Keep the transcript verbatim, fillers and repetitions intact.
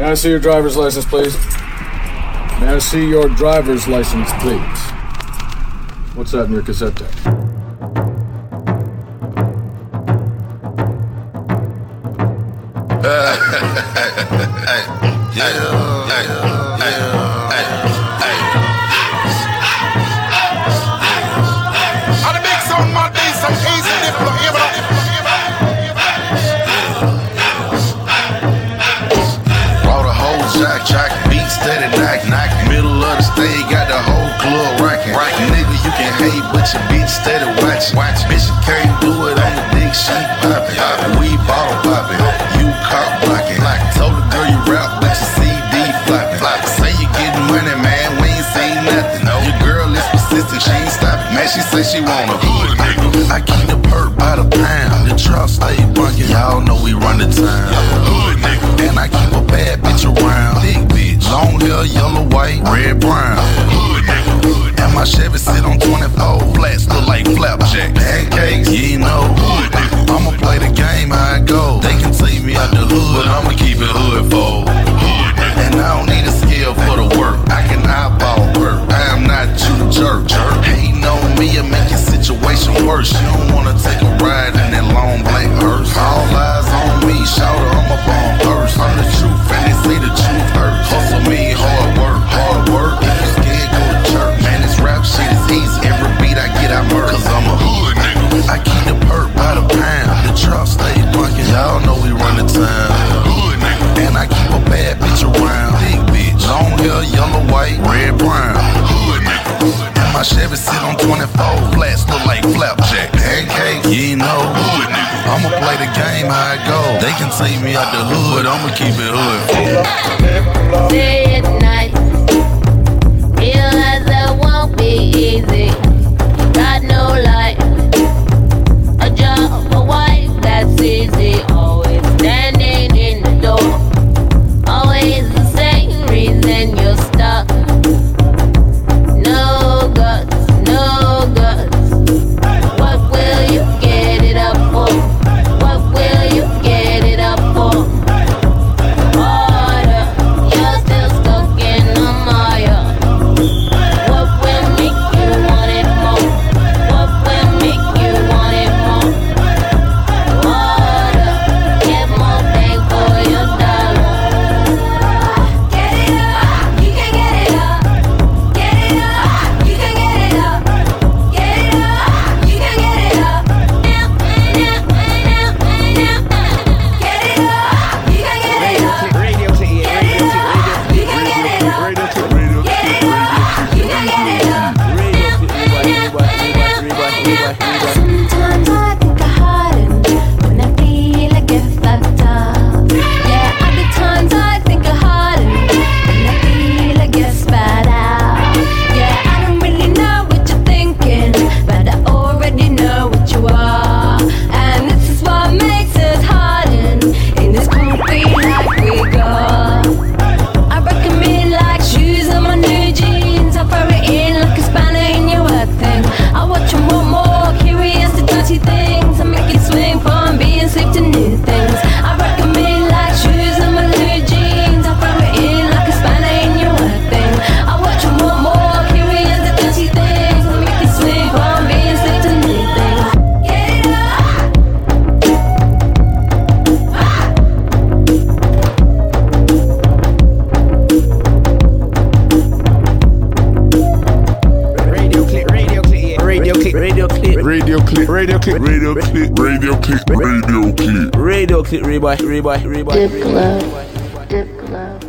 May I see your driver's license, please? May I see your driver's license, please? What's that in your cassette deck? Jack, beat steady, knock, knock. Middle of the stage, got the whole club rockin'. Rockin', nigga, you can hate, but your bitch steady watchin'. Watch, bitch, you can't do it on the dick, she poppin'. Poppin', we bottle poppin', you cop blockin'. Told the girl you rap, but your C D floppin'. Floppin', say you gettin' money, man, we ain't seen nothing. No, your girl is persistent, she ain't stoppin'. Man, she say she want a hood nigga. I keep the perk by the pound, the truck stay bunkin'. Y'all know we run the town. Hood nigga, and I keep a bad bitch around. Big bitch, long hair, yellow, white, red, brown. Hood nigga, and my Chevy sit on twenty-four. Flats look like flapjack. Pancakes, you know. Hood nigga, I'ma play the game how it go. They can take me out the hood, but I'ma keep it hood for. Hood nigga, and I don't need a skill for the work. I can eyeball work. I am not you jerk. jerk. Hating on me and make your situation worse. You don't wanna take a ride in that long black hearse. All eyes on me, shout her, I'm up on first. I'm the truth, and they say the truth hurts. Hustle me, hard work, hard work. If you scared, go to church. Man, this rap shit is easy. Every beat I get, I murder. Cause I'm a hood nigga. I keep the perk by the pound. The truck stay bunkin'. Y'all know we run the town. Hood nigga. And I keep a bad bitch around. Big bitch, long hair, yellow, white, red, brown. Hood nigga. And my Chevy sit on twenty-four. Flats look like flapjack. Pancake, you know. Hood nigga. I'ma play the game how it go. They can take me out the hood, I'ma keep it hood. Say it nice. Realize that won't be easy. Got no life. A job, a wife, that's easy. Always standing in the door. Always the same reason you're stuck. No guts, no guts. What will you get it up for? What will you get it up for? Harder, you're still stuck in the mire. What will make you want it more? What will make you want it more? Harder, get more bang for your dollar. Get it up, you can get it up. Get it up, you can get it up. Get it up, you can get it up. Get it up, you can get it up. Radio Click, yeah, Radio Click, You can get it up. Radio Click, Radio Click, Get it up, you can get it up. Radio Click, Rewind, Rewind, Rewind, Rewind. Sometimes I think I harden when I feel I get fucked up. Yeah, other times I think I harden when I feel I get spat out. Yeah, I don't really know what you're thinking, but I already know what you are. And this is what makes us harden in this concrete life we got. I recommend like shoes on my new jeans. I throw it in like a spanner in your work thing. I watch them want more, curious to dirty things. I make it swing from being sleep to new things. I recommend like shoes on my new jeans. I throw it in like a spanner in your work thing. I watch them want more, curious to dirty things. I make it swing from being sleep to new things. Get it up. Radio Click, Radio Click, yeah, Radio Click, Radio Click, Radio Click, Radio Click, Radio Click, Radio Click, Radio Click. Radio Click, Rewind, Rewind, Rewind, Dip Rewind. glove, dip glove.